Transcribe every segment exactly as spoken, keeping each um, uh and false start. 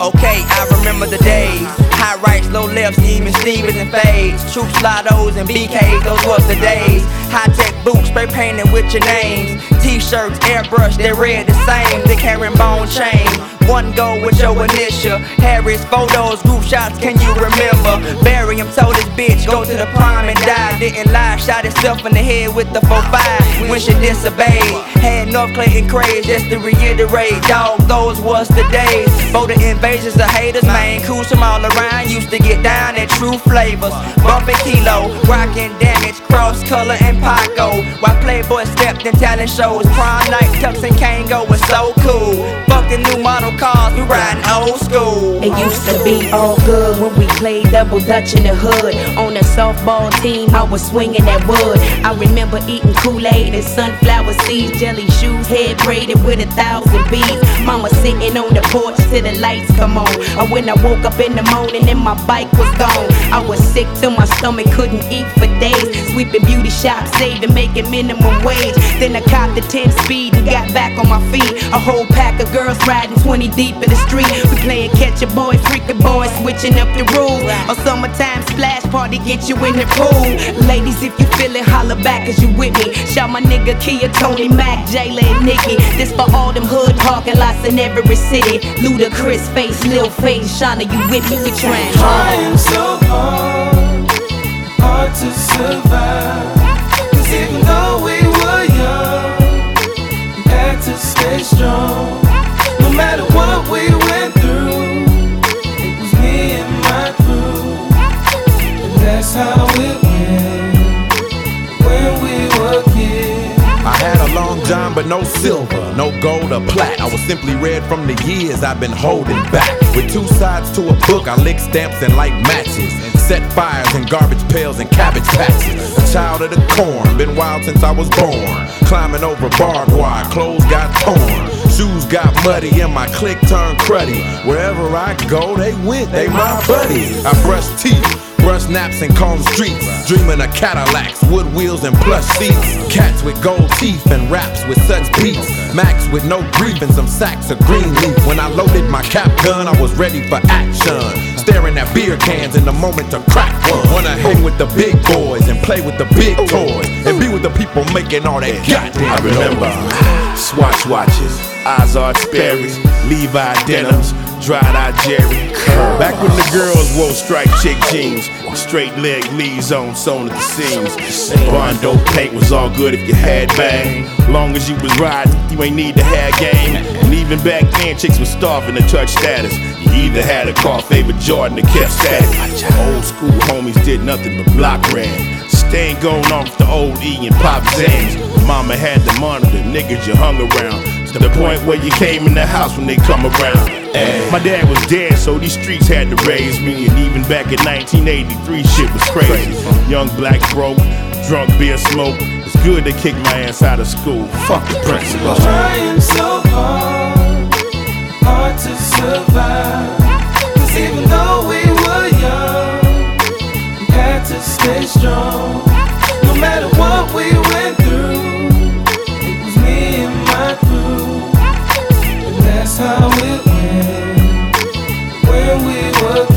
Okay, I remember the days. High rights, low lefts, even Stevens and fades. Troop Slidos and B Ks, those was the days. High-tech boots, spray painted with your names. T-shirts, airbrush, they read the same. They carrying bone chain. One go with your initial. Harris photos, group shots, can you remember? Barry him told his bitch, go to the prime and die. Didn't lie, shot himself in the head with the four five when she disobeyed. Had North Clayton craze, just to reiterate. Dog, those was the days. For the invasions of haters, man, coos from all around. Used to get down at true flavors. Bumping kilo, rockin' damage, cross color and Paco. While Playboy stepped in talent shows, prom night, Tux and Kango was so cool. Fucking new model cars, we riding old school. It used to be all good when we played double dutch in the hood. On a softball team, I was swinging that wood. I remember eating Kool-Aid and sunflower seeds, jelly shoes, head braided with a thousand beads. Mama sitting on the porch till the lights come on. Or when I woke up in the morning and my bike was gone. I was sick till my stomach couldn't eat for days. Sweeping beauty shops, saving, making minimum wage. Then I copped the ten speed and got back on my feet. A whole pack of girls riding twenty deep in the street. We playing catch a boy, freaking boy, switching up the rules. A summertime splash party, get you in the pool. Ladies, if you feel it, holler back cause you with me. Shout my nigga Kia, Tony Mac, Jayla and Nikki. This for all them hood parking lots in every city. Ludacris face, Lil Face, Shauna, you with me, we trying Trying so hard, hard to survive. Cause even though we were young, we had to stay strong. No matter what we went through, it was me and my crew. And that's how it went when we were kids. I had a long john but no silver, no gold or plat. I was simply red from the years I've been holding back. With two sides to a book, I lick stamps and light matches. Set fires in garbage pails and cabbage patches. A child of the corn, been wild since I was born. Climbing over barbed wire, clothes got torn. Shoes got muddy and my clique turned cruddy. Wherever I go, they went, they my buddies. I brush teeth, brush naps and comb streets. Dreaming of Cadillacs, wood wheels and plush seats. Cats with gold teeth and raps with such beats. Max with no grief and some sacks of green leaf. When I loaded my cap gun, I was ready for action. Staring at beer cans in the moment to crack one. Wanna hang with the big boys and play with the big toys. And be with the people making all that goddamn I remember Swatch watches, Ozark Sperry's, Levi denims, dried-eye Jerry. Back when the girls wore striped chick jeans, straight leg Lee's on sewn at the seams. Bondo paint was all good if you had bang. Long as you was riding, you ain't need to have game. And even back then, chicks was starving to touch status. You either had a car, favorite Jordan, or kept static. Old school homies did nothing but block ran. Staying going on with the old E and Pop Zans. Mama had to monitor niggas you hung around. To the point where you came in the house when they come around. Ay. My dad was dead, so these streets had to raise me. And even back in nineteen eighty-three, shit was crazy. Young black broke, drunk beer smoke. It's good to kick my ass out of school. Fuck the principal. Trying so hard, hard to survive. Cause even though we were young, we had to stay strong. No matter what we went through, it was me and my crew. And that's how it went when we were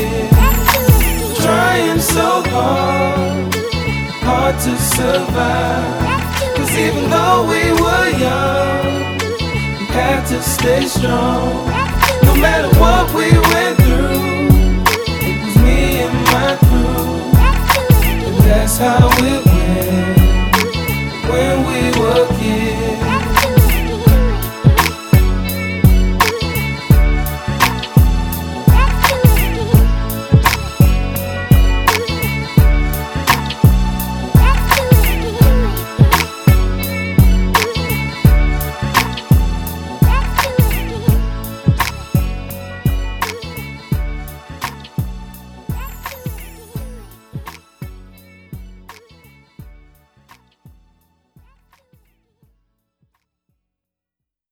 kids. Trying so hard, hard to survive. Cause even though we were young, we had to stay strong. No matter what we went through, it was me and my crew. And that's how it went.